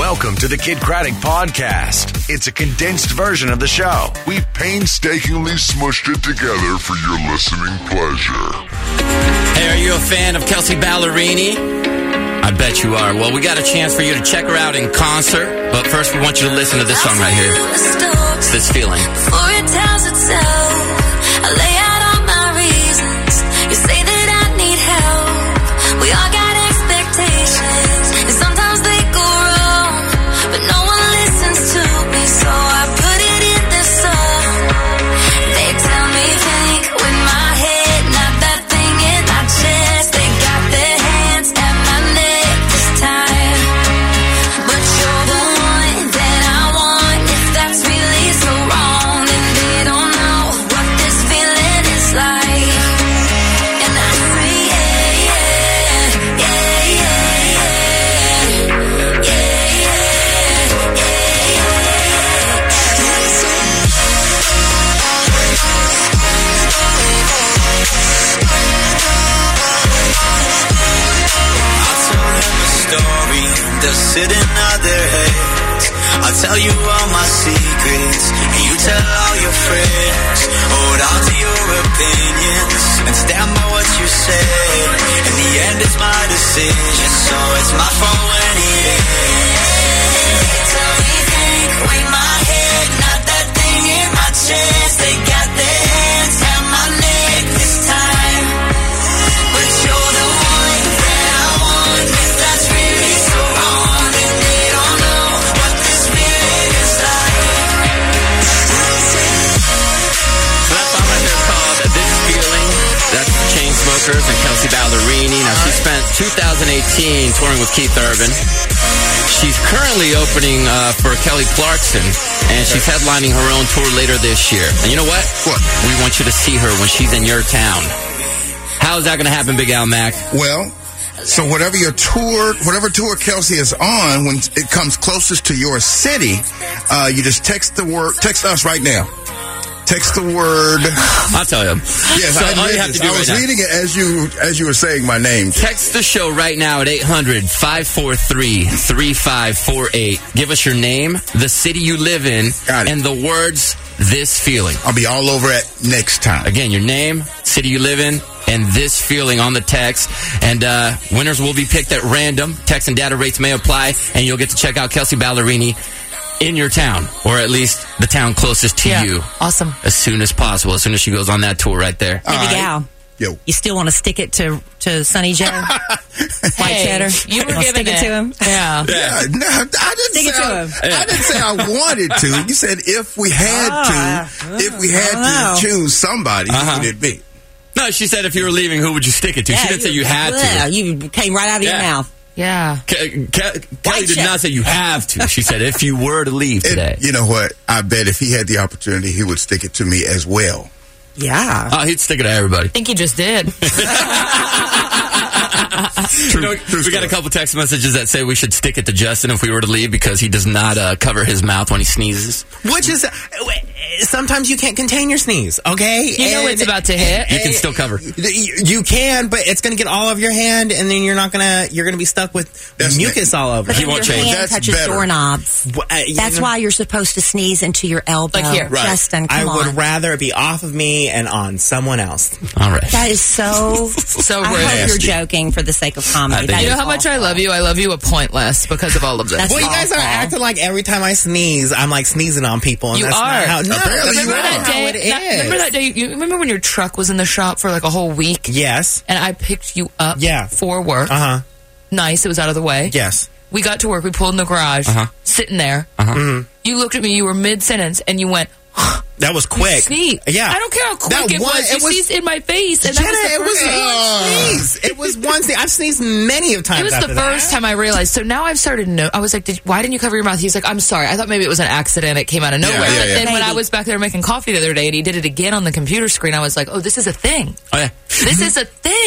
Welcome to the Kid Craddock Podcast. It's a condensed version of the show. We've painstakingly smushed it together for your listening pleasure. Hey, are you a fan of Kelsea Ballerini? I bet you are. Well, we got a chance for you to check her out in concert. But first, we want you to listen to this song right here. It's This Feeling. Before it tells itself, I lay out all my reasons. You say that I need help. We all got expectations, and sometimes they go wrong, but no one listens to me, so I put it in this song. They tell me think with my head, not that thing in my chest. They got their hands at my neck this time, but you're the one that I want. If that's really so wrong, then they don't know what this feeling is like. And I say yeah, yeah, yeah, yeah, yeah, yeah, story, they'll sit in other heads. I'll tell you all my secrets, and you tell all your friends. Hold on to your opinions, and stand by what you say. In the end, it's my decision, so it's my fault when it ends. They tell me think with my head, not that thing in my chest. They got their hands at my neck this time, but you're the one that I want. If that's really so wrong, then they don't know what this feeling is like. So that song right there is called This Feeling. That's the Chainsmokers and Kelsea Ballerini. Now, she spent 2018 touring with Keith Urban. She's currently opening for Kelly Clarkson, and she's headlining her own tour later this year. And you know what? What? We want you to see her when she's in your town. How is that going to happen, Big Al Mac? Well, so whatever tour Kelsea is on, when it comes closest to your city, you just text us right now. Text the word. I'll tell you. Yes, So I all you have to do I was right now. reading it as you were saying my name. Text the show right now at 800-543-3548. Give us your name, the city you live in, Got it. and the words, This Feeling. I'll be all over it next time. Again, your name, city you live in, and This Feeling on the text. And winners will be picked at random. Text and data rates may apply, and you'll get to check out Kelsea Ballerini in your town, or at least the town closest to you. Awesome. As soon as possible, as soon as she goes on that tour right there. All Big right. Al, Yo. you still want to stick it to Sonny Joe? White cheddar? You were Wanna giving stick it to him? Yeah. Yeah, no, I didn't Stick it say to I, him. I didn't say I wanted to. You said if we had to choose somebody, who would it be? No, she said if you were leaving, who would you stick it to? She didn't say you had Yeah, to. you came right out of your mouth. Yeah. Kelly did cheddar. not say you have to. She said if you were to leave today. You know what? I bet if he had the opportunity, he would stick it to me as well. Yeah. Oh, he'd stick it to everybody. I think you just did. We got a couple text messages that say we should stick it to Justin if we were to leave because he does not cover his mouth when he sneezes. Which is, sometimes you can't contain your sneeze, okay? You know it's about to hit. You can still cover. You can, but it's going to get all over your hand, and then you're going to be stuck with That's mucus all over. But He if won't your change. hand That's touches better. doorknobs. That's why you're supposed to sneeze into your elbow. Like here. Right. Justin, I come on. would rather be off of me and on someone else. All right. That is so... So I rude. hope you're Nasty. joking for the sake of comedy. I think- That You know is how much I awful. love you? I love you a point less because of all of this. That's Well, you guys are awful. acting like every time I sneeze, I'm like sneezing on people. And You that's are. Not how, no, Apparently that's you not are. how it is. Remember that day? You remember when your truck was in the shop for like a whole week? Yes. And I picked you up Yeah. for work. Uh-huh. Nice. It was out of the way. Yes. We got to work. We pulled in the garage. Sitting there. You looked at me. You were mid-sentence. And you went, That was quick. sneeze. Yeah. I don't care how quick That it one- was. You sneezed in my face. And Jenna, that it was was the first one sneeze. It was one sneeze. I've sneezed many of times. It was after the first that. time I realized. So now I've started to know. I was like, why didn't you cover your mouth? He's like, I'm sorry. I thought maybe it was an accident. It came out of nowhere. yeah, But yeah. then when Maybe. I was back there making coffee the other day and he did it again on the computer screen, I was like, oh, this is a thing. Oh, yeah. This is a thing.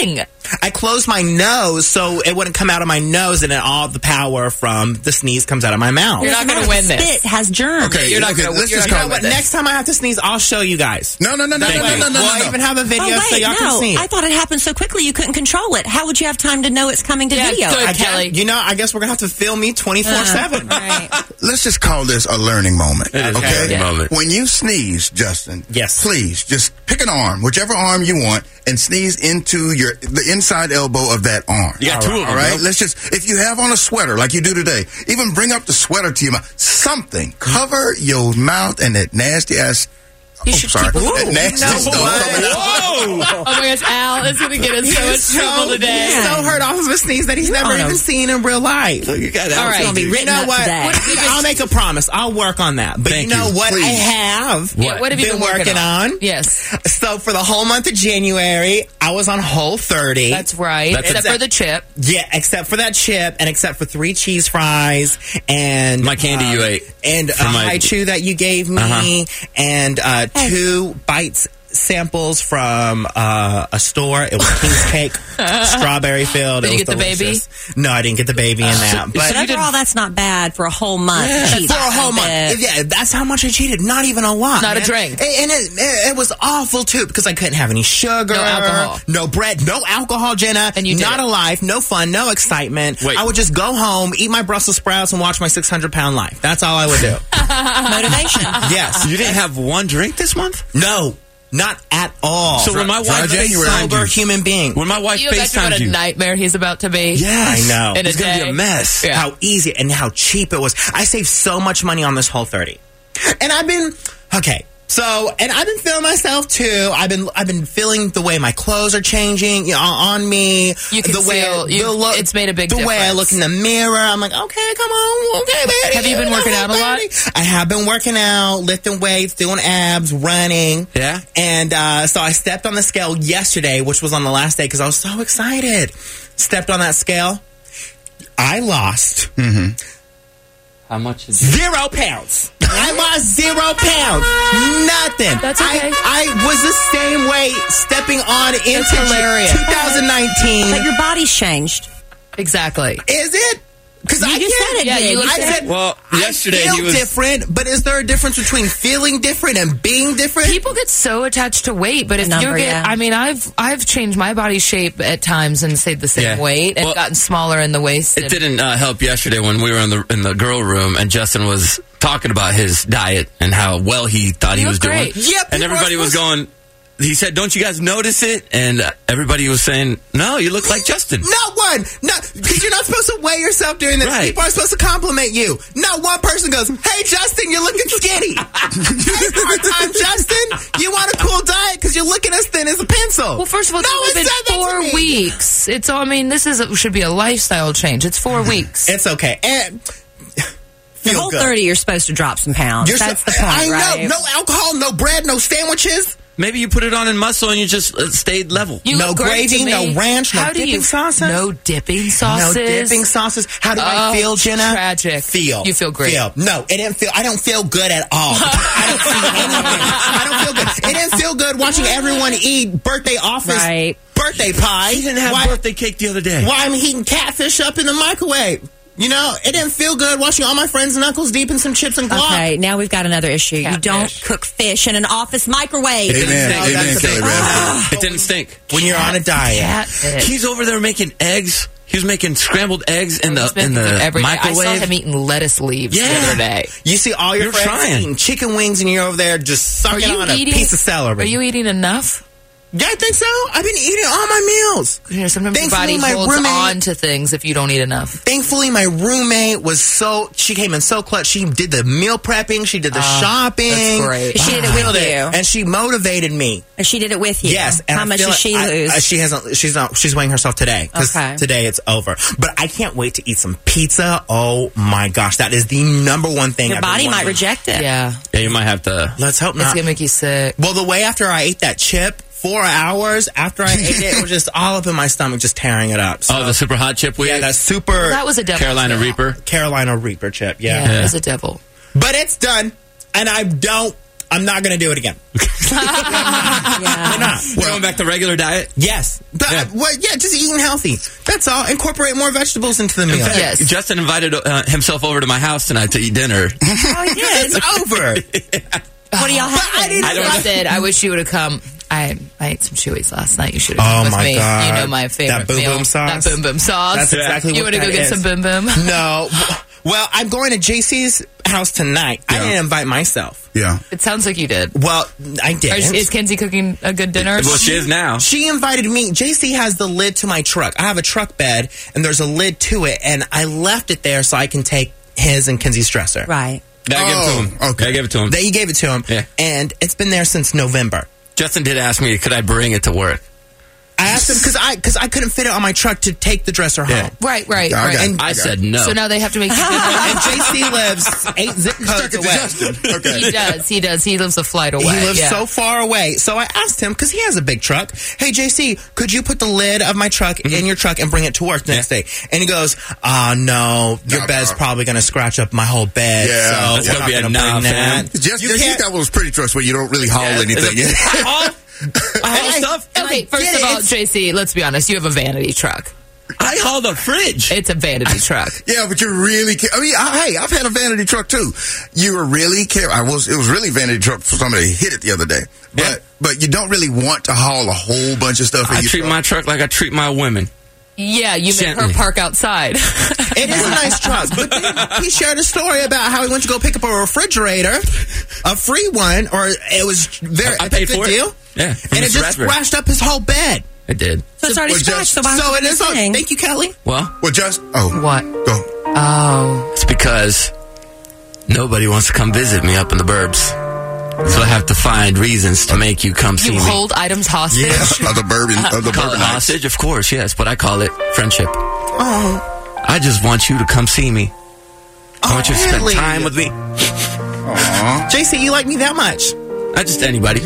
I closed my nose so it wouldn't come out of my nose, and then all the power from the sneeze comes out of my mouth. You're not going to win this. Spit has germs. Okay, You're not going to let's win. just You know call what? it. Next time I have to sneeze, I'll show you guys. No. We'll even have a video so y'all can see it. I thought it happened so quickly you couldn't control it. How would you have time to know it's coming to Yeah, video? good, Kelly. I guess we're going to have to film me 24/7. Right. Let's just call this a learning moment. It is a learning moment. When you sneeze, Justin, Yes. please just pick an arm, whichever arm you want, and sneeze into the inside elbow of that arm. You got two of them, All right. bro. Let's just, if you have on a sweater like you do today, even bring up the sweater to your mouth. Something. Cover your mouth and that nasty ass. You should keep that nasty stuff coming out. Oh my gosh, Al is going to get in so much trouble today. He's so hurt off of a sneeze that he's never even seen in real life. You got All right. It's going to be You written know up what? today. I'll make a promise. I'll work on that. But Thank you know you. what Please. I have? Yeah, what have you been working on? Yes, So for the whole month of January, I was on Whole30. that's right. That's Except for the chip. Yeah, except for that chip and except for 3 cheese fries and My candy you ate. and a For my- high chew that you gave me and 2 bites samples from a store. It was King's Cake, strawberry filled. Did It you was get the baby? delicious. No, I didn't get the baby in that. But But overall, that's not bad for a whole month. Cheese for a whole month. bit. Yeah, that's how much I cheated. Not even a lot. Not a man. drink. And it was awful, too, because I couldn't have any sugar. No alcohol. No bread. No alcohol, Jenna. And you did Not it. alive. No fun. No excitement. Wait. I would just go home, eat my Brussels sprouts, and watch my 600-pound life. That's all I would do. Motivation. Yes. You didn't have one drink this month? No. Not at all. So when my I'm wife a sober human being. When my wife You imagine what FaceTimed a you. nightmare he's about to be. Yes. I know. In a It's going to day. be a mess. Yeah. How easy and how cheap it was. I saved so much money on this Whole30. And I've been I've been feeling myself too. I've been feeling the way my clothes are changing, on me. You can the way feel- it's made a big the way I difference. look in the mirror. I'm like, okay, come on, okay, baby. Have you been working out a lot? I have been working out, lifting weights, doing abs, running. Yeah? And so I stepped on the scale yesterday, which was on the last day because I was so excited. Stepped on that scale. I lost. How much is it? 0 pounds. I lost 0 pounds. Nothing. That's okay. I was the same weight stepping on into hilarious. 2019. But your body's changed. Exactly. Is it? Because I just can't. said it, Yeah, did. you looked I at said, Well, yesterday I feel he was... different, but is there a difference between feeling different and being different? People get so attached to weight, but if Number, you're yeah. I mean, I've changed my body shape at times and stayed the same Yeah. weight and Well, gotten smaller in the waist. It didn't help yesterday when we were in the girl room and Justin was talking about his diet and how well he thought he You was look doing. great. Yeah, and people everybody are was going. He said, "Don't you guys notice it?" And everybody was saying, "No, you look like Justin." Not one. No, because you're not supposed to weigh yourself during this. Right. People are supposed to compliment you. Not one person goes, "Hey, Justin, you're looking skinny." Hey, part-time Justin, you want a cool diet because you're looking as thin as a pencil. Well, first of all, no it's one only said been that to 4 me. weeks. It's all. I mean, should be a lifestyle change. It's 4 weeks. It's okay. And The feel whole good. 30, you're supposed to drop some pounds. You're That's so- the point, I right? know. No alcohol, no bread, no sandwiches. Maybe you put it on in muscle and you just stayed level. You No look great to gravy, me. no ranch, no How do dipping you, sauces? No dipping sauces. No dipping sauces. How do I Oh, feel, Jenna? tragic. Feel. You feel great. Feel. No, it didn't feel. I don't feel good at all. I don't see anything. I don't feel good. It didn't feel good watching everyone eat birthday office Right. birthday pie. He didn't have Why- birthday cake the other day. Why I'm heating catfish up in the microwave. You know, it didn't feel good watching all my friends and uncles deep in some chips and guac. Okay, now we've got another issue. You Catfish. don't cook fish in an office microwave. Amen. No, Amen, that's a Kelly big- Rafferty. It didn't stink. When you're on a diet. Catfish. He's over there making eggs. He was making scrambled eggs in He's the been cooking every day. I saw microwave. him eating lettuce leaves the Yeah. other day. You see all your You're friends trying. eating chicken wings and you're over there just sucking on a piece of celery. Are you eating enough? Yeah, I think so. I've been eating all my meals. You know, sometimes your Thankfully, body my holds roommate- on to things if you don't eat enough. Thankfully, my roommate she came in so clutch. She did the meal prepping. She did the shopping. that's great. She did it with Killed you. And she motivated me. And she did it with you. Yes. And How I much feel does she like lose? she's weighing herself today. 'Cause Okay. today it's over. But I can't wait to eat some pizza. Oh my gosh. That is the number one thing. Your I've been body might wanting. reject it. Yeah. Yeah, you might have to. Let's hope It's not. going to make you sick. Well, the way after I ate that chip, 4 hours after I ate it, it was just all up in my stomach, just tearing it up. So, Oh, the super hot chip we yeah, ate? that super That was a devil. Carolina Reaper. Carolina Reaper chip. Yeah, Yeah. it was a devil. But it's done. And I don't I'm not going to do it again. Yeah. Not. We're going back to regular diet? Yes. But, just eating healthy. That's all. Incorporate more vegetables into the meal. Yes. Justin invited himself over to my house tonight to eat dinner. Oh, he did. It's over. What do y'all have? I said, I wish you would have come. I ate some Chewies last night. You should have Oh, come with my me. God. You know my favorite That boom meal. boom sauce? That boom boom sauce. That's exactly You what want to go that get is. some boom boom? No. Well, I'm going to JC's house tonight. I didn't invite myself. Yeah. It sounds like you did. Well, I didn't. Is Kenzie cooking a good dinner? Well, she is now. She invited me. JC has the lid to my truck. I have a truck bed, and there's a lid to it, and I left it there so I can take his and Kenzie's dresser. Right. Gotta give it to him. Okay. Gotta give it to him. You gave it to him, and it's been there since November. Justin did ask me, could I bring it to work? I asked him because I couldn't fit it on my truck to take the dresser home. Right. And I said no. So now they have to make you do And JC lives 8 zip codes away. Okay. He does. He lives a flight away. He lives yeah. so far away. So I asked him, because he has a big truck, hey, JC, could you put the lid of my truck in your truck and bring it to work next day? And he goes, no, your bed's probably going to scratch up my whole bed. Yeah. So That's we're gonna be not a gonna nah, bring fam. that. Just You can't- got one of those pretty trucks where you don't really haul anything. Stuff. Okay, first of all, JC, let's be honest. You have a vanity truck. I haul the fridge. It's a vanity truck. Yeah, but you're really. Hey, I've had a vanity truck too. You were really careful. It was really vanity truck for somebody hit it the other day. But you don't really want to haul a whole bunch of stuff. I treat my truck like I treat my women. Yeah, you make Gently. her park outside. It is a nice truck. But then he shared a story about how he went to go pick up a refrigerator, a free one, or it was I paid a good for deal. it. Yeah. And it just scratched up his whole bed. It did. So it's already scratched. So why So would it you is on. sing? Thank you, Kelly. Well, just What? go. Oh. it's because nobody wants to come visit me up in the burbs. So I have to find reasons to make you come see You me. hold items hostage? Yeah, of the bourbon. Of the Call it bourbon hostage, of course, yes, but I call it friendship. Oh, I just want you to come see me. I want you to spend really? time with me. JC, you like me that much? Not just anybody.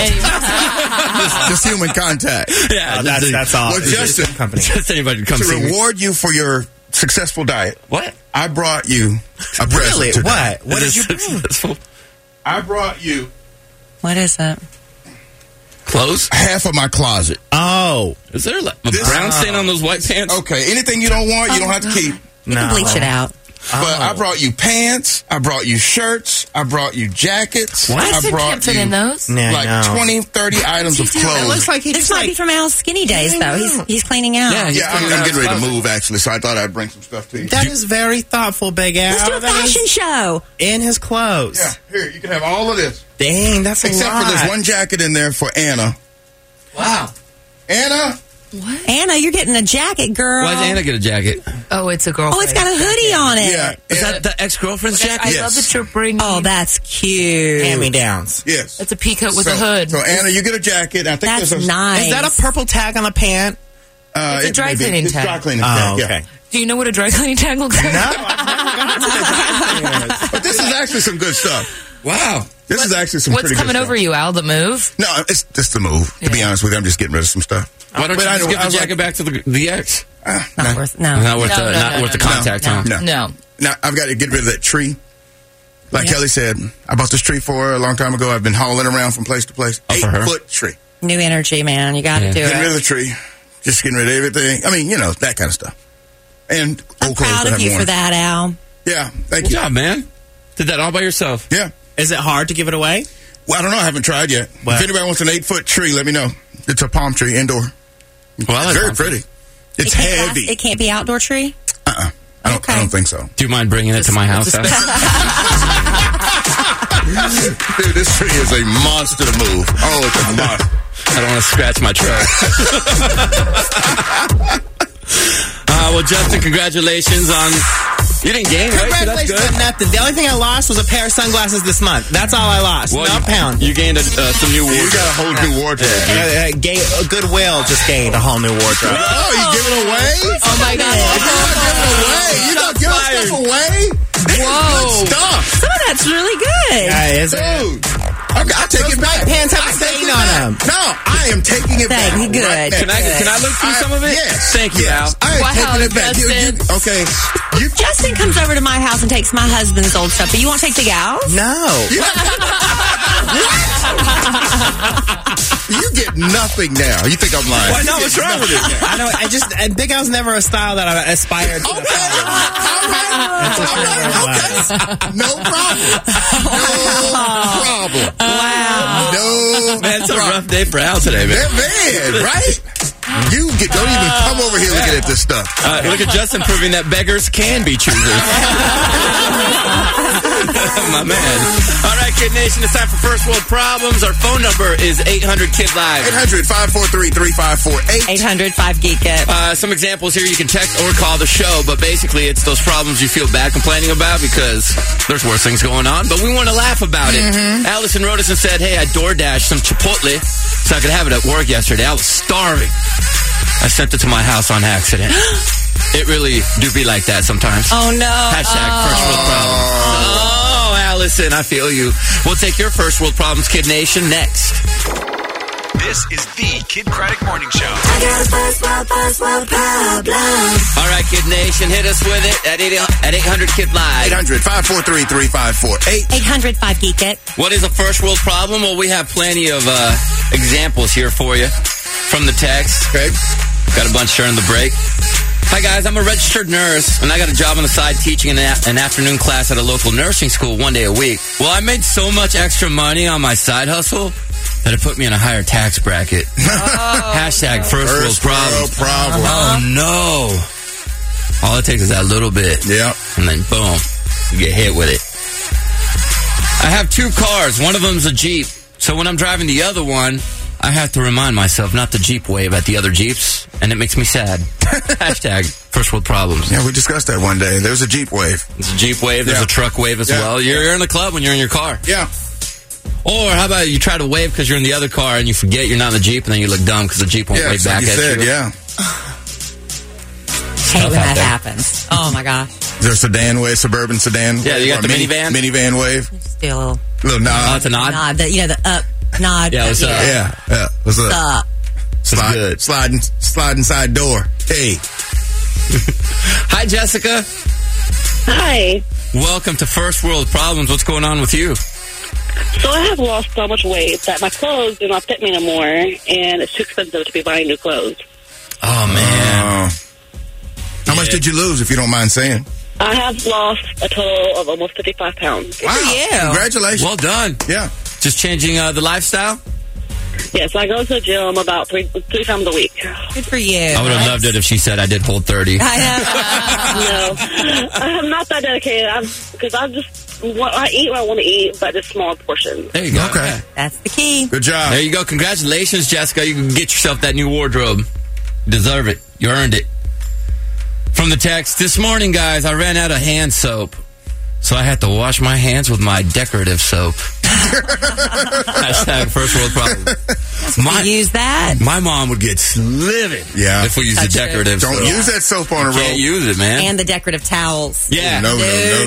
Just human contact. Yeah, That's all. Well, Justin, company. just anybody to come to see me. reward you for your successful diet, What? I brought you a present Really? today. What? What Is did you it bring? successful? I brought you What is it? Clothes? half of my closet. Oh, Is there like a brown stain on those white pants? Okay, anything you don't want, you don't have to keep. You can bleach it out. But I brought you pants. I brought you shirts. I brought you jackets. What? I Justin brought can't fit you in those. yeah, like I know. 20, 30 items of It clothes. looks like he This just might be from Al's skinny days, though. He's cleaning out. Yeah, Yeah, I'm getting ready to move, actually, so I thought I'd bring some stuff to you. That is very thoughtful, Big Al. Let's do a fashion show. In his clothes. Yeah, here, you can have all of this. Dang, that's a Except lot. for there's one jacket in there for Anna. Wow. Anna? Anna, you're getting a jacket, girl. Why does Anna get a jacket? Oh, it's a girlfriend. Oh, it's got a hoodie on it. Yeah. Is that the ex-girlfriend's I jacket? love that you're bringing. Oh, that's cute. Hand-me-downs. Yes. It's a peacoat with so, a hood. So, Anna, you get a jacket. I think That's there's a, nice. Is that a purple tag on the pant? It's a dry may be. cleaning It's tag. dry cleaning Oh, tag, okay. yeah. Do you know what a dry cleaning tag looks like? But this is actually some good stuff. Wow. This is actually some What's pretty coming good over stuff. you, Al? The move? No, it's just the move. To be Yeah. honest with you, I'm just getting rid of some stuff. Why don't But you I just know- give I the was jacket like- back to the ex? Not worth, no. Not worth No, the, no, not no, worth the no, contact, huh? No. No. Now, I've got to get rid of that tree. Like Kelly said, I bought this tree for her a long time ago. I've been hauling around from place to place. Oh, for her? 8-foot tree. New energy, man. You got to Yeah. do Getting rid of it. the tree. Just getting rid of everything. I mean, that kind of stuff. And I'm old clothes proud that of I've you worn. for that, Al. Yeah, thank Good you. job, man. Did that all by yourself. Yeah. Is it hard to give it away? Well, I don't know. I haven't tried yet. What? If anybody wants an 8-foot tree, let me know. It's a palm tree, indoor. Well, It's I like very palm trees. pretty. It's It can't heavy. It can't be outdoor tree? I don't think so. Do you mind bringing it to my house? Al? Dude, this tree is a monster to move. Oh, it's a monster. I don't want to scratch my truck. Well, Justin, congratulations on... You didn't gain, right? So that's Congratulations good. on nothing. The only thing I lost was a pair of sunglasses this month. That's all I lost. Well, Not a pound. You gained some new You wardrobe. got a whole new wardrobe. Goodwill just gained a whole new wardrobe. Oh, you giving it away? Oh, my God. You not giving stuff away? This is good stuff. Some of that's really good. Yeah, is it? Dude, I take it back. pants have a I take stain it on back. them. No, I am taking it back. Good. Right Can I look through some of it? Yes. Thank you, yes. Al. I am Wow, taking it back. Justin. Okay. Justin comes over to my house and takes my husband's old stuff, but you won't take the gals? No. You get nothing now. You think I'm lying? Well, no, what's wrong with it? I know. Big Al's never a style that I aspired to. Okay. No problem. Wow. No. Man, it's a rough day for Al today, man. Man, right? Don't even come over here looking at this stuff. Look at Justin proving that beggars can be choosers. My man. All right, Kid Nation, it's time for First World Problems. Our phone number is 800-KID-LIVE. 800-543-3548. 800-5GEEK-IT. Some examples here. You can text or call the show, but basically it's those problems you feel bad complaining about because there's worse things going on, but we want to laugh about it. Allison wrote us and said, hey, I DoorDashed some Chipotle so I could have it at work yesterday. I was starving. I sent it to my house on accident. It really do be like that sometimes. Oh, no. Hashtag First World Problems. Oh, Allison, I feel you. We'll take your First World Problems, Kid Nation, next. This is the Kid Craddock Morning Show. I got a first world problem. All right, Kid Nation, hit us with it at 800-KID-LIVE. 800-543-3548. 800-5GEEK-IT. What is a first world problem? Well, we have plenty of examples here for you from the text. Okay. Got a bunch during the break. Hi, guys. I'm a registered nurse, and I got a job on the side teaching an afternoon class at a local nursing school 1 day a week. Well, I made so much extra money on my side hustle that it put me in a higher tax bracket. Hashtag first world problem. Oh, no. All it takes is that little bit. Yeah. And then, boom, you get hit with it. I have 2 cars. One of them's a Jeep. So when I'm driving the other one, I have to remind myself not to Jeep wave at the other Jeeps, and it makes me sad. Hashtag first world problems. Yeah, we discussed that one day. There's a Jeep wave. There's a Jeep wave. There's a truck wave as well. You're in the club when you're in your car. Yeah. Or how about you try to wave because you're in the other car and you forget you're not in the Jeep, and then you look dumb because the Jeep won't wave back at you. Yeah. Hate when that happens. Oh, my gosh. Is there a sedan wave, suburban sedan? Yeah, you got the minivan? Minivan wave. Just do a little nod. Oh, it's a nod? nod. The up nod. Yeah, what's up? Yeah. What's up? Up. Slide inside door. Hey. Hi, Jessica. Hi. Welcome to First World Problems. What's going on with you? So I have lost so much weight that my clothes do not fit me anymore, and it's too expensive to be buying new clothes. Oh, man. How much did you lose, if you don't mind saying? I have lost a total of almost 55 pounds. Good for you. Congratulations. Well done. Yeah. Just changing the lifestyle? Yes, I go to the gym about three times a week. Good for you. I would have loved it if she said I did hold 30. I No, I'm not that dedicated. Because I eat what I want to eat, but just small portions. There you go. Okay. That's the key. Good job. There you go. Congratulations, Jessica. You can get yourself that new wardrobe. Deserve it. You earned it. From the text, this morning, guys, I ran out of hand soap. So I had to wash my hands with my decorative soap. Hashtag first world problem. Use that. My mom would get livid if we use the decorative soap. Don't use that soap on a roll. Can't use it, man. And the decorative towels. Yeah. No.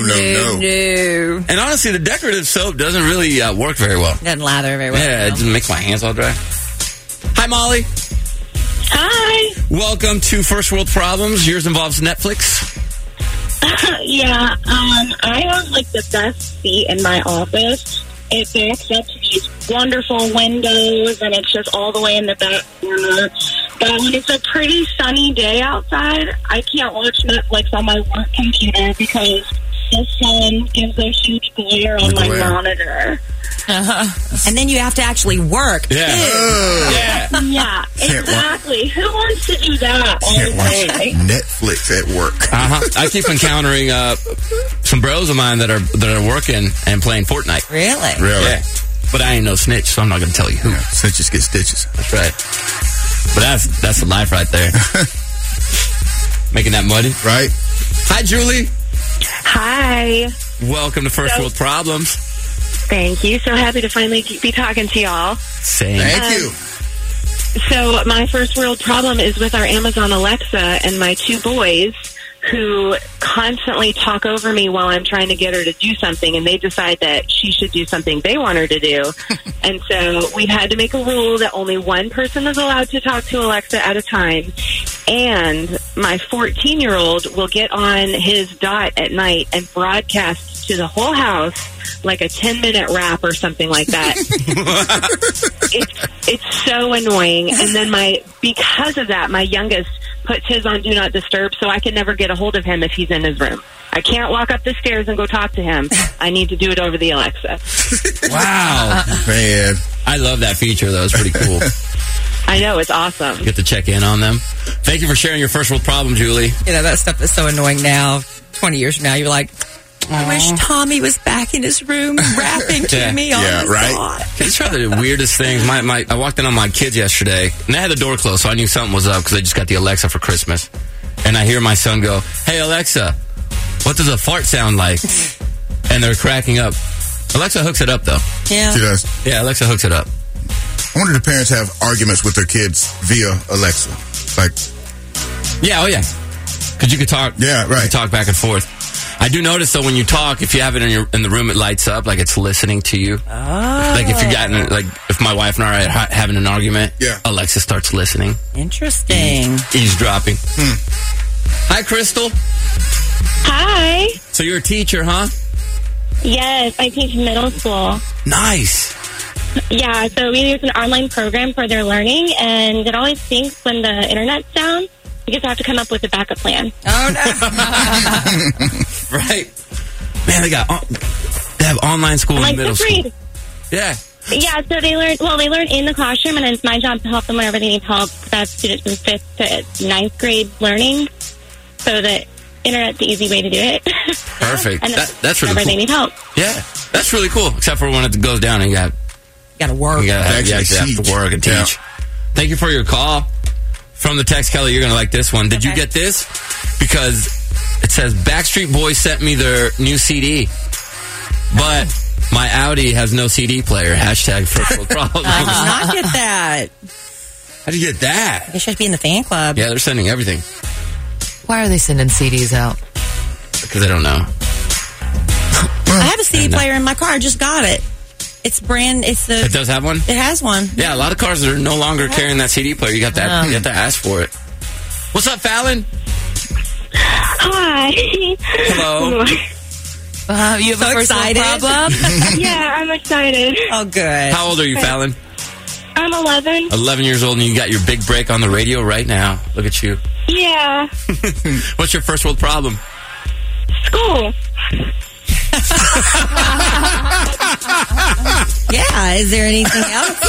No. And honestly, the decorative soap doesn't really work very well. Doesn't lather very well. Yeah, it just makes my hands all dry. Hi, Molly. Hi. Welcome to First World Problems. Yours involves Netflix. Yeah, I have the best seat in my office. It backs up to these wonderful windows, and it's just all the way in the back corner. But when it's a pretty sunny day outside, I can't watch Netflix on my work computer because the sun gives a huge glare on my monitor. And then you have to actually work. Yeah. Yeah, exactly. Who wants to do that all Can't watch day? Netflix at work. I keep encountering some bros of mine that are working and playing Fortnite. Really? Yeah. But I ain't no snitch, so I'm not going to tell you who. Yeah, snitches get stitches. That's right. But that's the life right there. Making that money. Right. Hi, Julie. Hi. Welcome to First World Problems. Thank you. So happy to finally be talking to y'all. Same. Thank you. So my first world problem is with our Amazon Alexa and my 2 boys who constantly talk over me while I'm trying to get her to do something, and they decide that she should do something they want her to do. And so we've had to make a rule that only one person is allowed to talk to Alexa at a time. And my 14-year-old will get on his dot at night and broadcast to the whole house like a 10-minute rap or something like that. It's so annoying. And then because of that, my youngest puts his on Do Not Disturb, so I can never get a hold of him if he's in his room. I can't walk up the stairs and go talk to him. I need to do it over the Alexa. Wow. Man. I love that feature, though. It's pretty cool. I know, it's awesome. You get to check in on them. Thank you for sharing your first world problem, Julie. You know, that stuff is so annoying now. 20 years from now, you're like, I wish Tommy was back in his room rapping to me on the spot. It's probably the weirdest things. I walked in on my kids yesterday, and they had the door closed, so I knew something was up because they just got the Alexa for Christmas. And I hear my son go, "Hey, Alexa, what does a fart sound like?" And they're cracking up. Alexa hooks it up, though. Yeah. She does. Yeah, Alexa hooks it up. I wonder if the parents have arguments with their kids via Alexa. Like, yeah, oh yeah, because you could talk. Yeah, right. You could talk back and forth. I do notice though when you talk, if you have it in the room, it lights up like it's listening to you. Oh. Like if my wife and I are having an argument, Alexa starts listening. Interesting. Eavesdropping. Hi, Crystal. Hi. So you're a teacher, huh? Yes, I teach middle school. Nice. Yeah, so we use an online program for their learning, and it always stinks when the internet's down. You just have to come up with a backup plan. Oh, no. Right. Man, they have online school in middle school. Yeah. Yeah, so they learn in the classroom, and it's my job to help them whenever they need help. That's students in 5th to 9th grade learning, so that internet's the easy way to do it. Perfect. And that's really cool. They need help. Yeah, that's really cool, except for when it goes down and you got to work. You have to work and teach. Yeah. Thank you for your call. From the text, Kelly, you're going to like this one. Did you get this? Because it says, Backstreet Boys sent me their new CD, but my Audi has no CD player. Hashtag first world problem. I did not get that. How'd you get that? I guess you should be in the fan club. Yeah, they're sending everything. Why are they sending CDs out? Because they don't know. I have a CD player in my car. I just got it. It does have one? It has one. Yeah, a lot of cars are no longer carrying that CD player. You have to ask for it. What's up, Fallon? Hi. Hello. You have a first world problem? Yeah, I'm excited. Oh, good. How old are you, Fallon? I'm 11. 11 years old, and you got your big break on the radio right now. Look at you. Yeah. What's your first world problem? School. Yeah, is there anything else?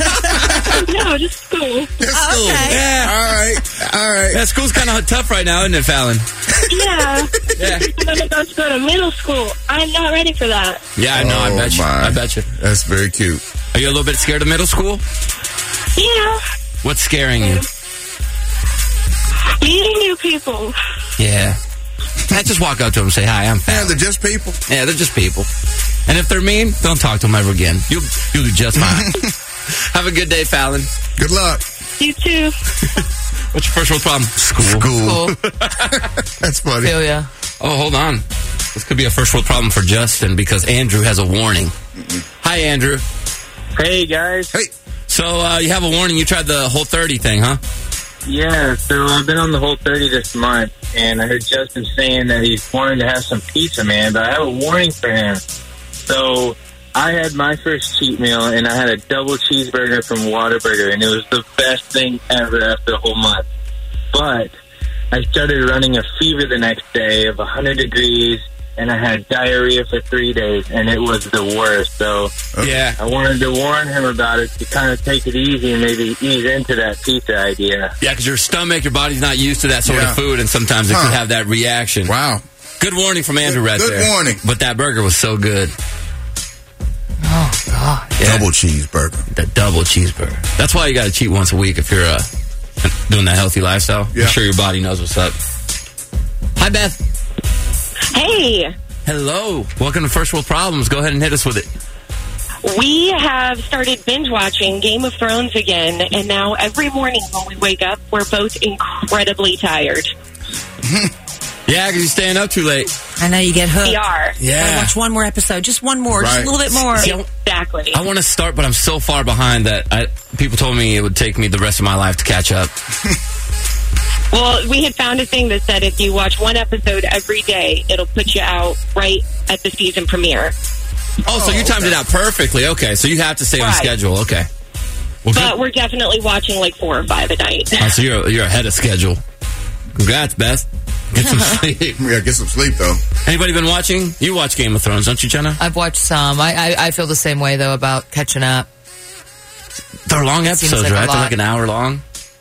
No, just school. School. Okay. Yeah. All right. Yeah, school's kind of tough right now, isn't it, Fallon? Yeah. Yeah. I'm about to go to middle school. I'm not ready for that. Yeah, I know. I bet you. I bet you. That's very cute. Are you a little bit scared of middle school? Yeah. What's scaring you? Meeting new people. Yeah. I just walk up to them and say, "Hi, I'm Fallon." Yeah, they're just people. Yeah, they're just people. And if they're mean, don't talk to them ever again. You'll do just fine. Have a good day, Fallon. Good luck. You too. What's your first world problem? School. That's funny. Feel ya. Oh, hold on. This could be a first world problem for Justin because Andrew has a warning. Hi, Andrew. Hey, guys. Hey. So you have a warning. You tried the Whole30 thing, huh? Yeah, so I've been on the Whole30 this month, and I heard Justin saying that he's wanting to have some pizza, man, but I have a warning for him. So I had my first cheat meal, and I had a double cheeseburger from Whataburger, and it was the best thing ever after the whole month. But I started running a fever the next day of 100 degrees, and I had diarrhea for 3 days, and it was the worst. So yeah, I wanted to warn him about it to kind of take it easy and maybe ease into that pizza idea. Yeah, because your stomach, your body's not used to that sort of food, and sometimes it could have that reaction. Wow. Good warning from Andrew right there. Good warning. But that burger was so good. Oh, God. Yeah. Double cheeseburger. The double cheeseburger. That's why you got to cheat once a week if you're doing that healthy lifestyle. Yeah. I'm sure your body knows what's up. Hi, Beth. Hey. Hello. Welcome to First World Problems. Go ahead and hit us with it. We have started binge watching Game of Thrones again, and now every morning when we wake up, we're both incredibly tired. Yeah, because you're staying up too late. I know, you get hooked. We are. Yeah. Gotta watch one more episode. Just one more. Just a little bit more. Exactly. I want to start, but I'm so far behind that people told me it would take me the rest of my life to catch up. Well, we had found a thing that said if you watch one episode every day, it'll put you out right at the season premiere. Oh, so you timed it out perfectly. Okay, so you have to stay on Right. schedule. Okay. Well, But we're definitely watching like 4 or 5 a night. oh, so you're ahead of schedule. Congrats, Beth. Get some sleep. Yeah, get some sleep, though. Anybody been watching? You watch Game of Thrones, don't you, Jenna? I've watched some. I feel the same way, though, about catching up. They're long episodes, like a right? They're lot. like an hour long.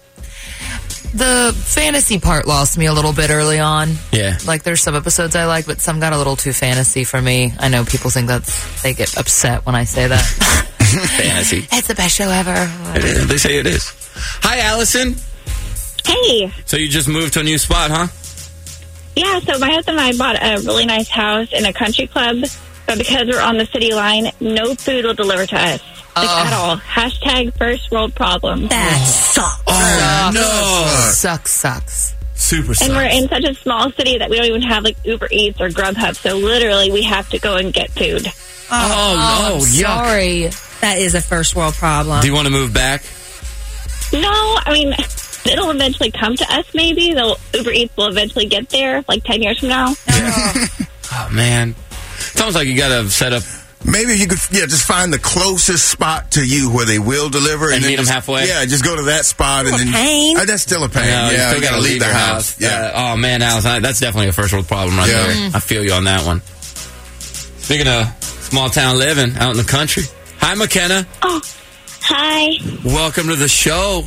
The fantasy part lost me a little bit early on. Yeah. Like, there's some episodes I like, but some got a little too fantasy for me. I know people think they get upset when I say that. Fantasy. It's the best show ever. It is. They say it is. Hi, Allison. Hey. So you just moved to a new spot, huh? Yeah, so my husband and I bought a really nice house in a country club, but because we're on the city line, no food will deliver to us. Like, at all. Hashtag first world problem. That sucks. Oh, no. Sucks. Super And we're in such a small city that we don't even have like Uber Eats or Grubhub, so literally we have to go and get food. Oh, no. Yuck. Sorry. That is a first world problem. Do you want to move back? No, I mean, it'll eventually come to us maybe. The Uber Eats will eventually get there, like 10 years from now. Oh, man. It's almost like you got to set up. Maybe you could, just find the closest spot to you where they will deliver. And then meet them just- halfway? Yeah, just go to that spot. And then pain. That's still a pain. No, you yeah, still you got to leave the your house. Yeah. Oh, man, Allison, that's definitely a first world problem right Yeah. there. I feel you on that one. Speaking of small town living out in the country. Hi, McKenna. Oh, hi. Welcome to the show.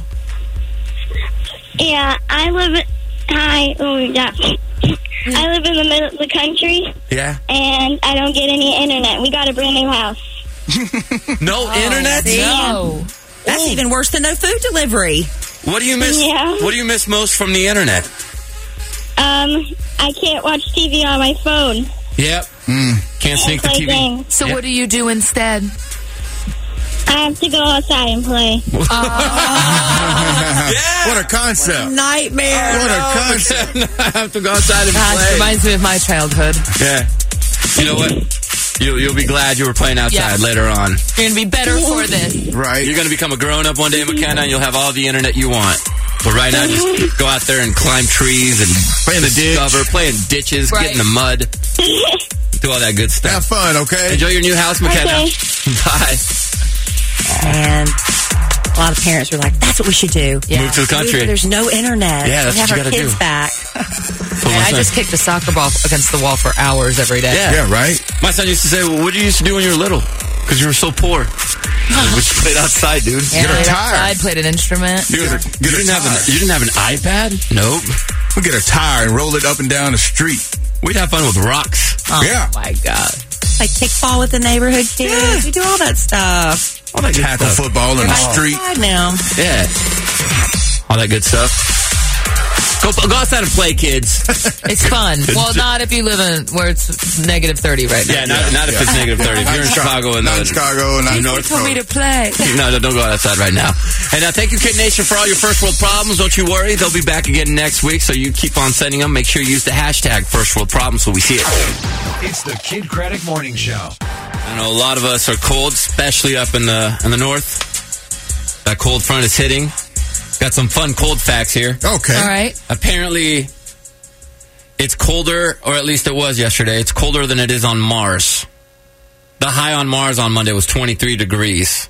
Yeah, I live. Hi. Oh, yeah. I live in the middle of the country, Yeah. and I don't get any internet. We got a brand new house. No internet? see? No. That's even worse than no food delivery. What do you miss? Yeah. What do you miss most from the internet? I can't watch TV on my phone. Yep. Can't sneak the Play TV. games. So Yeah. what do you do instead? I have to go outside and play. What a concept. Nightmare. What a concept. I have to go outside and God, play. reminds me of my childhood. Yeah. You know what? You'll be glad you were playing outside Yeah. later on. You're going to be better for this. Right. You're going to become a grown-up one day, McKenna, and you'll have all the internet you want. But right now, just go out there and climb trees and Play in the ditch. play in ditches, Right. get in the mud, do all that good stuff. Have fun, okay? Enjoy your new house, McKenna. Okay. Bye. And a lot of parents are like, that's what we should do. Yeah. Move to the country. There's no internet. Yeah, that's we have what you our gotta kids do. back. And I just kicked a soccer ball against the wall for hours every day. Yeah. Yeah, right? My son used to say, well, what did you used to do when you were little? Because you were so poor. We played outside, dude. Yeah, Get her played tired. outside, played an instrument. You didn't have an iPad? Nope. We get a tire and roll it up and down the street. We'd have fun with rocks. Oh, Yeah. my God. Like kickball with the neighborhood kids. We do all that stuff. All that good Tackle stuff. football in the street. Outside now. Yeah. All that good stuff. Go outside and play, kids. It's fun. Well, not if you live in where it's negative 30 right now. Yeah, not if it's negative 30. If you're in Chicago and Not in Chicago and not in North For me to play. No, don't go outside right now. And thank you, Kid Nation, for all your first world problems. Don't you worry. They'll be back again next week, so you keep on sending them. Make sure you use the hashtag first world problems so we see it. It's the Kid Craddock Morning Show. I know a lot of us are cold, especially up in the north. That cold front is hitting. Got some fun cold facts here. Okay. All right. Apparently, it's colder, or at least it was yesterday. It's colder than it is on Mars. The high on Mars on Monday was 23 degrees.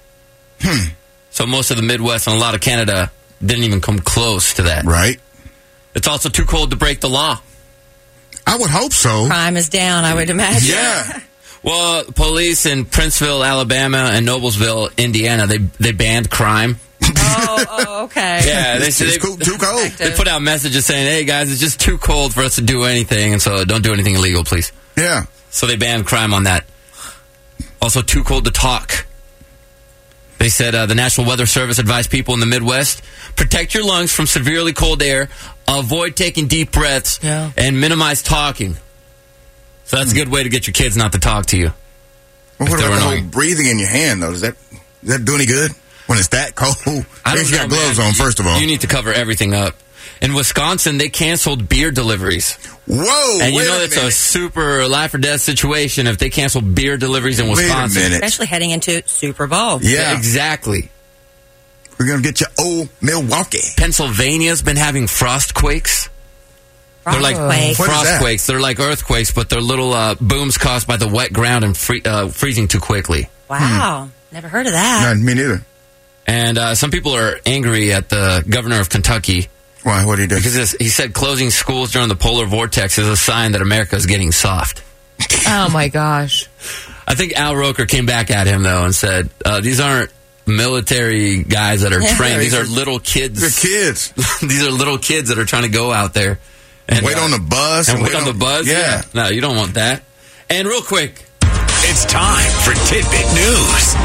So most of the Midwest and a lot of Canada didn't even come close to that. Right. It's also too cold to break the law. I would hope so. Crime is down, I would imagine. Yeah. Well, police in Princeville, Alabama, and Noblesville, Indiana, they banned crime. Oh, okay. Yeah, It's too cold. They put out messages saying, "Hey guys, it's just too cold for us to do anything, and so don't do anything illegal, please." Yeah. So they banned crime on that. Also, too cold to talk. They said the National Weather Service advised people in the Midwest, protect your lungs from severely cold air, avoid taking deep breaths, and minimize talking. So that's a good way to get your kids not to talk to you. Well, what If they're about the whole annoying. breathing in your hand, though? Does that do any good when it's that cold? I At least you got gloves on, first of all. You need to cover everything up. In Wisconsin, they canceled beer deliveries. Whoa! And you wait know a it's a minute. super life or death situation if they cancel beer deliveries in Wait a Wisconsin. minute. Especially heading into Super Bowl. Yeah. Exactly. We're going to get you old Milwaukee. Pennsylvania's been having frost quakes. They're like frost quakes. They're like earthquakes, but they're little booms caused by the wet ground and freezing too quickly. Wow. Never heard of that. No, me neither. And some people are angry at the governor of Kentucky. Why? What did he do? Because he said closing schools during the polar vortex is a sign that America is getting soft. Oh, my gosh. I think Al Roker came back at him, though, and said, these aren't military guys that are trained. These are little kids. They're kids. These are little kids that are trying to go out there. And wait on the bus. And wait on the bus? Yeah. No, you don't want that. And real quick. It's time for Tidbit News.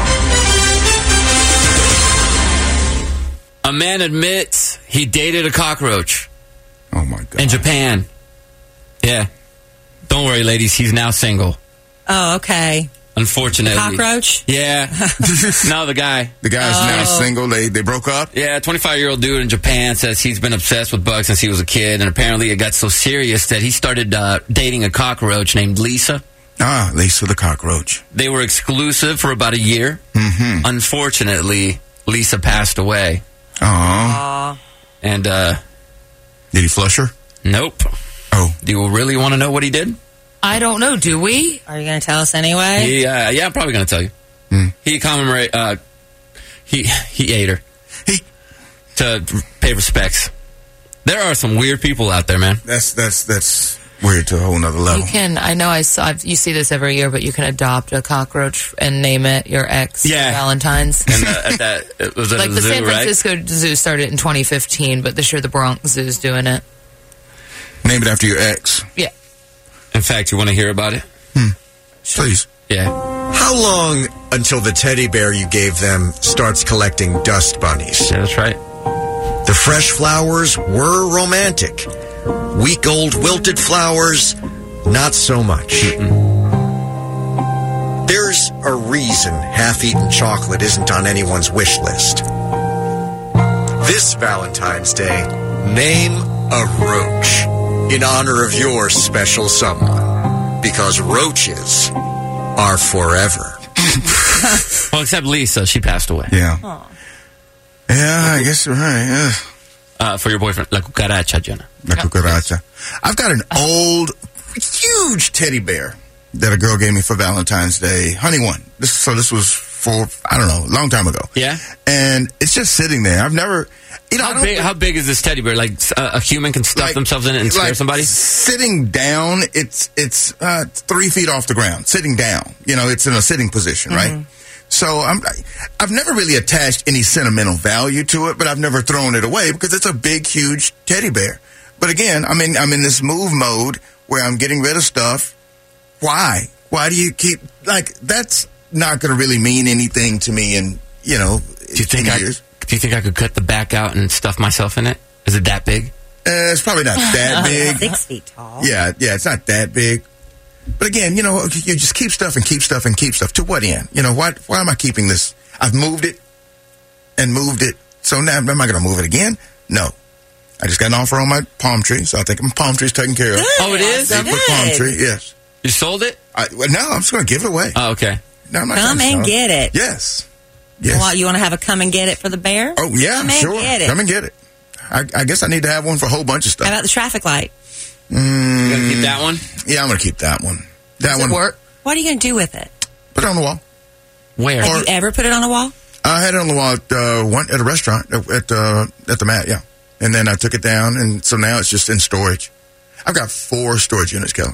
A man admits he dated a cockroach. Oh, my God. In Japan. Yeah. Don't worry, ladies. He's now single. Oh, okay. Unfortunately. Cockroach? Yeah. No, the guy. The guy's now single. They broke up? Yeah, a 25-year-old dude in Japan says he's been obsessed with bugs since he was a kid, and apparently it got so serious that he started dating a cockroach named Lisa. Ah, Lisa the cockroach. They were exclusive for about a year. Mm-hmm. Unfortunately, Lisa passed away. Aww. And, did he flush her? Nope. Oh. Do you really want to know what he did? I don't know. Do we? Are you going to tell us anyway? Yeah, I'm probably going to tell you. He he ate her. To pay respects. There are some weird people out there, man. That's weird to a whole nother level. You can, I know you see this every year, but you can adopt a cockroach and name it your ex for Valentine's. And it was at like a the zoo, San right? Francisco Zoo started in 2015, but this year the Bronx Zoo's doing it. Name it after your ex. Yeah. In fact, you want to hear about it? Please. Yeah. How long until the teddy bear you gave them starts collecting dust bunnies? Yeah, that's right. The fresh flowers were romantic. Week-old wilted flowers, not so much. There's a reason half-eaten chocolate isn't on anyone's wish list. This Valentine's Day, name a roach in honor of your special someone, because roaches are forever. Well, except Lisa, she passed away. Yeah. Aww. Yeah, I guess you're right. Yeah. For your boyfriend, La Cucaracha, Jenna. La Cucaracha. I've got an old, huge teddy bear that a girl gave me for Valentine's Day. Honey one. This was for, I don't know, a long time ago. Yeah? And it's just sitting there. I've never... How big is this teddy bear? Like a human can stuff themselves in it and scare somebody? Sitting down, it's 3 feet off the ground. Sitting down. It's in a sitting position, right? So I've never really attached any sentimental value to it, but I've never thrown it away because it's a big, huge teddy bear. But again, I'm in this move mode where I'm getting rid of stuff. Why? Why do you keep that's not going to really mean anything to me in do you think years. Do you think I could cut the back out and stuff myself in it? Is it that big? It's probably not that big. 6 feet tall. Yeah, it's not that big. But again, you just keep stuff and keep stuff and keep stuff. To what end? Why am I keeping this? I've moved it and moved it. So now, am I going to move it again? No. I just got an offer on my palm tree, so I think my palm tree's taken care of. Good. Oh, it is? Good. Palm tree, yes. You sold it? No, I'm just going to give it away. Oh, okay. No, I'm not come and get it. Yes. Well, you want to have a come and get it for the bear? Oh, yeah, come sure. And get it. Come and get it. I guess I need to have one for a whole bunch of stuff. How about the traffic light? You going to keep that one? Yeah, I'm going to keep that one. Does it work? What are you going to do with it? Put it on the wall. Where? Have you ever put it on a wall? I had it on the wall at a restaurant at the Mat, yeah. And then I took it down, and so now it's just in storage. I've got 4 storage units, Kelly.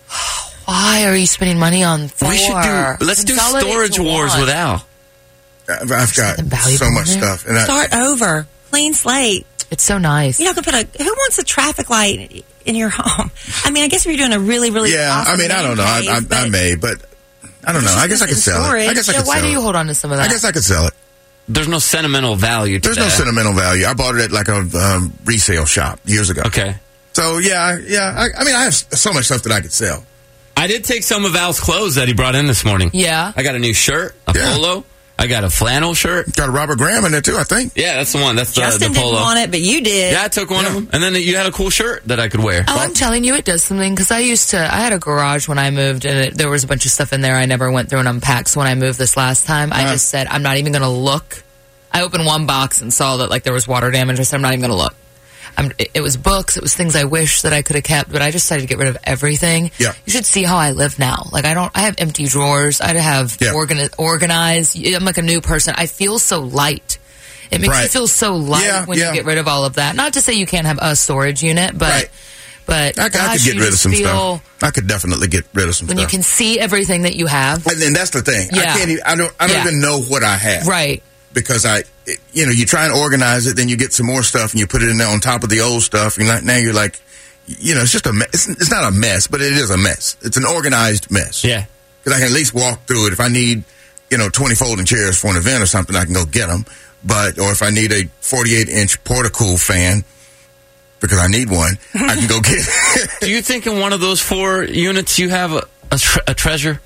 Why are you spending money on 4? Let's do storage wars with Al. I've got so much stuff. And start over. Clean slate. It's so nice. Who wants a traffic light in your home? I mean, I guess if you're doing a really, really awesome I don't know. I may, but I don't know. I guess I could sell it. I guess I could sell it. Why do you hold on to some of that? I guess I could sell it. There's no sentimental value to that. There's no sentimental value. I bought it at a resale shop years ago. Okay. So, yeah. I have so much stuff that I could sell. I did take some of Al's clothes that he brought in this morning. Yeah. I got a new shirt, a polo. I got a flannel shirt. Got a Robert Graham in there, too, I think. Yeah, that's the one. That's the polo. Justin didn't want it, but you did. Yeah, I took one of them. And then you had a cool shirt that I could wear. Oh, I'm telling you, it does something. Because I had a garage when I moved, and there was a bunch of stuff in there I never went through and unpacked. So when I moved this last time, I just said, I'm not even going to look I opened one box and saw that like there was water damage. I said, I'm not even going to look. It was books. It was things I wish that I could have kept, but I just decided to get rid of everything. Yeah. You should see how I live now. Like I have empty drawers. I have organized. I'm like a new person. I feel so light. It makes you feel so light when you get rid of all of that. Not to say you can't have a storage unit, but but I could get rid of some stuff. I could definitely get rid of some when stuff. you can see everything that you have. And then that's the thing. Yeah. I don't even know what I have. Right. Because you try and organize it, then you get some more stuff and you put it in there on top of the old stuff. And now you're like, it's just a mess. It's not a mess, but it is a mess. It's an organized mess. Yeah. Because I can at least walk through it. If I need, 20 folding chairs for an event or something, I can go get them. Or if I need a 48-inch Portacool fan, because I need one, I can go get it. Do you think in one of those 4 units you have a treasure?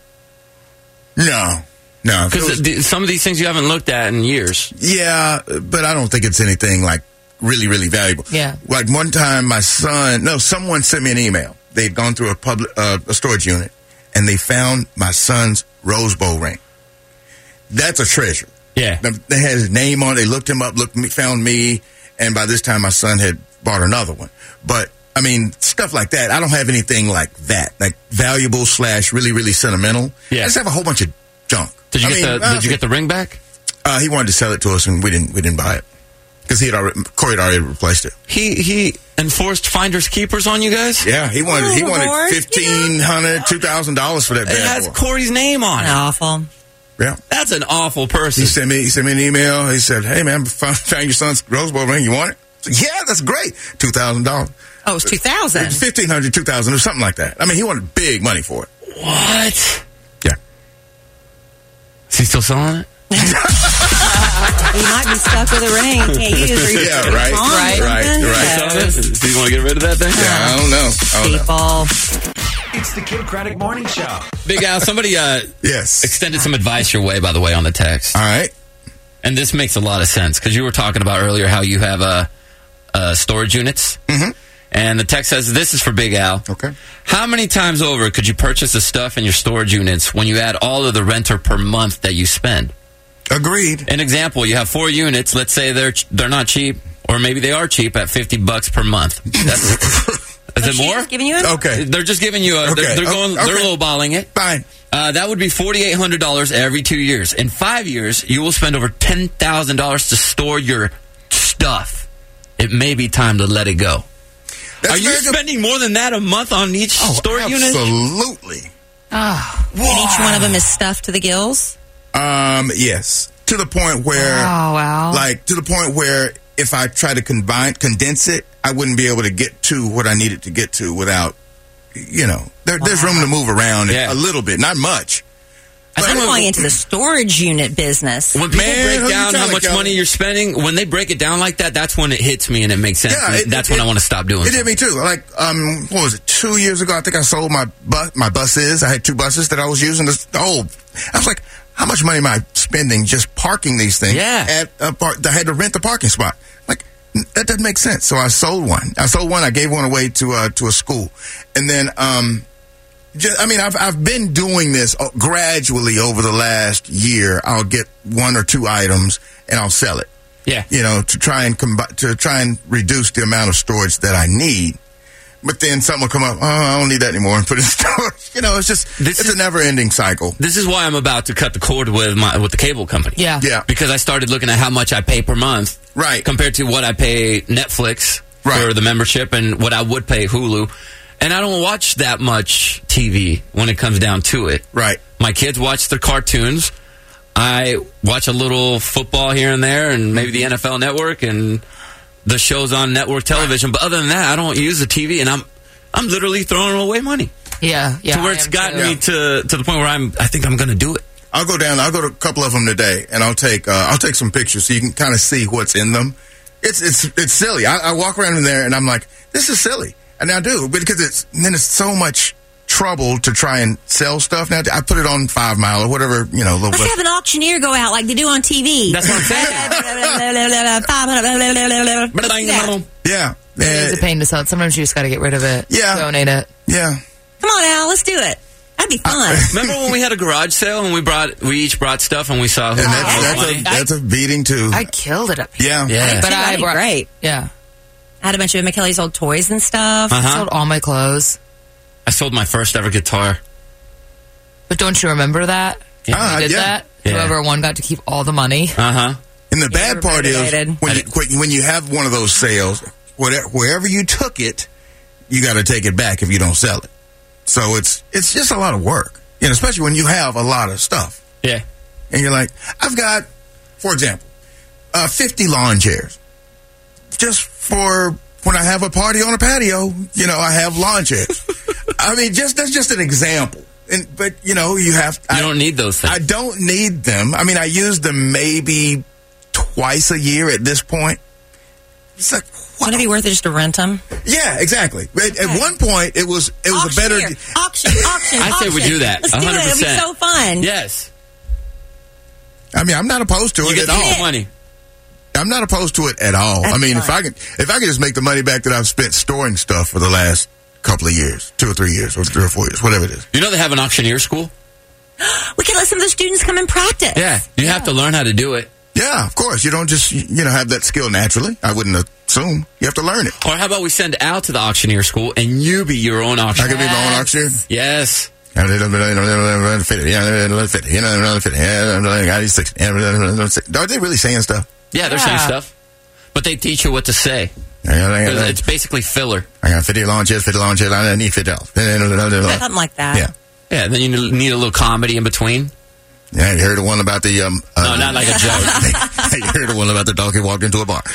No. Because some of these things you haven't looked at in years. Yeah, but I don't think it's anything like really, really valuable. Yeah. Like one time someone sent me an email. They'd gone through a storage unit and they found my son's Rose Bowl ring. That's a treasure. Yeah. They had his name on it. They looked him up, found me, and by this time my son had bought another one. But I mean, stuff like that. I don't have anything like that, like valuable / really, really sentimental. Yeah. I just have a whole bunch of junk. Did you get the ring back? He wanted to sell it to us, and we didn't buy it because Corey had already replaced it. He enforced finders keepers on you guys. Yeah, he wanted $1,500, $2,000 for that bad boy. It has Corey's name on it. Awful. Yeah, that's an awful person. He sent me an email. He said, "Hey man, found your son's Rose Bowl ring. You want it?" I said, "Yeah, that's great. $2,000." Oh, it was $2,000. $1,500, $2,000, or something like that. I mean, he wanted big money for it. What? Yeah. Is he still selling it? He might be stuck with a ring. Can't use it. Yeah, right. Do you want to get rid of that thing? Yeah, I don't know. It's the Kid Craddock Morning Show. Big Al, somebody extended some advice your way, by the way, on the text. All right. And this makes a lot of sense because you were talking about earlier how you have storage units. Mm-hmm. And the text says, this is for Big Al. Okay. How many times over could you purchase the stuff in your storage units when you add all of the renter per month that you spend? Agreed. An example, you have 4 units. Let's say they're not cheap, or maybe they are cheap at $50 per month. Is it more? Giving you okay. They're just giving you they're lowballing it. Fine. That would be $4,800 every 2 years. In 5 years, you will spend over $10,000 to store your stuff. It may be time to let it go. Are you spending more than that a month on each storage unit? Absolutely. Oh. And each one of them is stuffed to the gills? Yes. To the point where, to the point where if I try to condense it, I wouldn't be able to get to what I needed to get to without, there's room to move around a little bit, not much. I'm going into the storage unit business. When people break down how much money you're spending, when they break it down like that, that's when it hits me and it makes sense. Yeah, that's when I want to stop doing it. It hit me too. Like, what was it, 2 years ago, I think I sold my buses. I had 2 buses that I was using. I was like, how much money am I spending just parking these things at a park? I had to rent the parking spot. Like, that doesn't make sense. So I sold one. I gave one away to a school. And then, I've been doing this gradually over the last year. I'll get 1 or 2 items and I'll sell it. Yeah. To try and reduce the amount of storage that I need. But then something will come up, I don't need that anymore, and put it in storage. It's a never-ending cycle. This is why I'm about to cut the cord with the cable company. Yeah. Because I started looking at how much I pay per month. Right. Compared to what I pay Netflix for the membership and what I would pay Hulu. And I don't watch that much TV when it comes down to it. Right. My kids watch the cartoons. I watch a little football here and there and maybe the NFL Network and the shows on network television. But other than that, I don't use the TV, and I'm literally throwing away money. Yeah. To where it's gotten me to the point where I think I'm going to do it. I'll go to a couple of them today, and I'll take some pictures so you can kind of see what's in them. It's silly. I walk around in there, and I'm like, this is silly. And I do, because it's so much trouble to try and sell stuff. Now I put it on 5 Mile or whatever, Let's have an auctioneer go out like they do on TV. That's what I'm saying. Yeah. It's a pain to sell it. Sometimes you just got to get rid of it. Yeah. Donate it. Yeah. Come on, Al, let's do it. That'd be fun. Remember when we had a garage sale and we each brought stuff and we saw who that's a beating too. I killed it up here. Yeah. But I brought great. Yeah. I had a bunch of McKelly's old toys and stuff. I sold all my clothes. I sold my first ever guitar. But don't you remember that? Yeah. You did that? Yeah. Whoever won got to keep all the money. And the bad part is when you have one of those sales, wherever you took it, you got to take it back if you don't sell it. So it's just a lot of work, especially when you have a lot of stuff. Yeah. And you're like, I've got, for example, 50 lawn chairs. Just for when I have a party on a patio, I have lawn chairs. I mean, that's just an example. But you don't need those things. I don't need them. I mean, I use them maybe twice a year at this point. It's like, wouldn't it be worth it just to rent them? Yeah, exactly. At one point, it was a better auction. I say we do that. Let's 100%. Do it. It'll be so fun. Yes. I mean, I'm not opposed to it at all. Money. I'm not opposed to it at all. That's if I can just make the money back that I've spent storing stuff for the last couple of years, 2 or 3 years, or 3 or 4 years, whatever it is. You know they have an auctioneer school? We can let some of the students come and practice. Yeah, you have to learn how to do it. Yeah, of course. You don't just, have that skill naturally. I wouldn't assume. You have to learn it. Or how about we send Al to the auctioneer school and you be your own auctioneer? I can be my own auctioneer? Yes. Are they really saying stuff? Yeah, they're saying stuff. But they teach you what to say. It's basically filler. I got 50 lawn chairs, I need $50. Something like that. Yeah. Yeah, then you need a little comedy in between. Yeah, you heard the one about the... no, not like a joke. You heard the one about the dog who walked into a bar.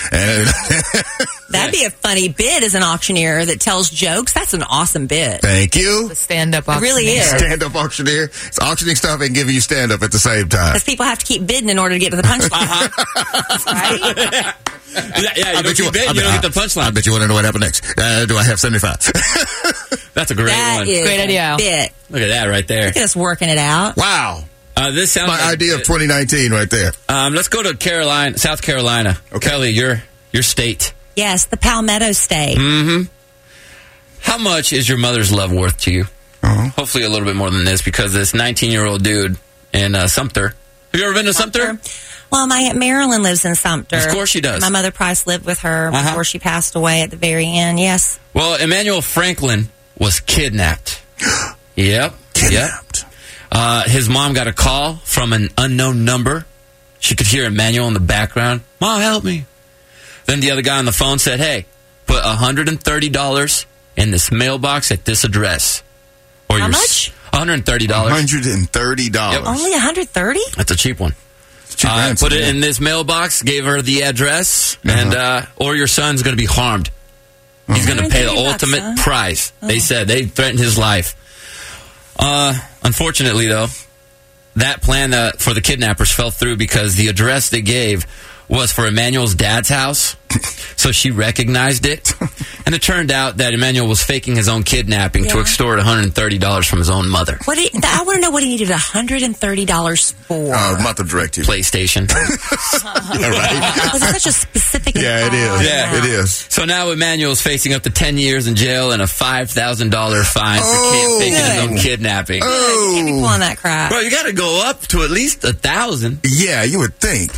That'd be a funny bit as an auctioneer that tells jokes. That's an awesome bit. Thank you. The stand-up auctioneer. It really is. Stand-up auctioneer. It's auctioning stuff and giving you stand-up at the same time. Because people have to keep bidding in order to get to the punchline. Right? Yeah, you don't keep bidding, you don't get the punchline. I bet you want to know what happened next. Do I have 75? That's a great one. Great idea. Bit. Look at that right there. Look at us working it out. Wow. This sounds my idea of 2019 right there. Let's go to South Carolina. Okay. Kelly, your state. Yes, the Palmetto State. Mm-hmm. How much is your mother's love worth to you? Hopefully a little bit more than this, because this 19-year-old dude in Sumter. Have you ever been to Sumter? Well, my Aunt Marilyn lives in Sumter. Of course she does. My mother Price lived with her before she passed away at the very end, yes. Well, Emmanuel Franklin was kidnapped. Yep. Kidnapped. His mom got a call from an unknown number. She could hear Emmanuel in the background. Mom, help me. Then the other guy on the phone said, hey, put $130 in this mailbox at this address. Or how much? $130. $130. Yep. Only $130? That's a cheap one. Put it in this mailbox, gave her the address, and or your son's going to be harmed. He's going to pay the ultimate price. They said. They threatened his life. Unfortunately, though, that plan for the kidnappers fell through because the address they gave was for Emmanuel's dad's house. So she recognized it. And it turned out that Emmanuel was faking his own kidnapping to extort $130 from his own mother. I want to know what he needed $130 for. Month of DirecTV. PlayStation. Yeah, right. Was it such a specific... Yeah, it is. Yeah, it is. So now Emmanuel's facing up to 10 years in jail and a $5,000 fine for faking his own kidnapping. You can't be pulling that crap. Bro, you got to go up to at least 1,000. Yeah, you would think.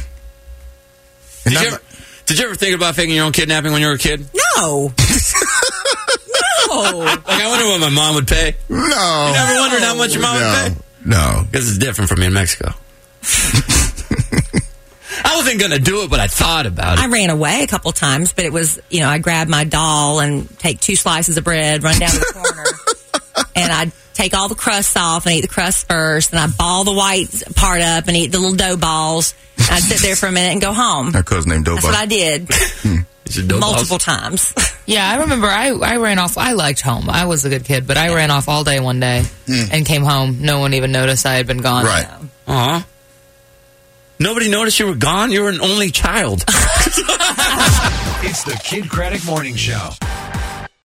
Did you ever think about faking your own kidnapping when you were a kid? No. No. Like, I wonder what my mom would pay. No. You never wondered how much your mom would pay? No. Because it's different from me in Mexico. I wasn't going to do it, but I thought about it. I ran away a couple times, but it was, I grabbed my doll and take 2 slices of bread, run down to the corner, and I'd take all the crusts off and eat the crust first, and I'd ball the white part up and eat the little dough balls. I'd sit there for a minute and go home. Her cousin named Dough That's what I did. Multiple times. Yeah, I remember I ran off. I liked home. I was a good kid, but I ran off all day one day and came home. No one even noticed I had been gone. Right. Aw. Nobody noticed you were gone? You were an only child. It's the Kid Craddock Morning Show.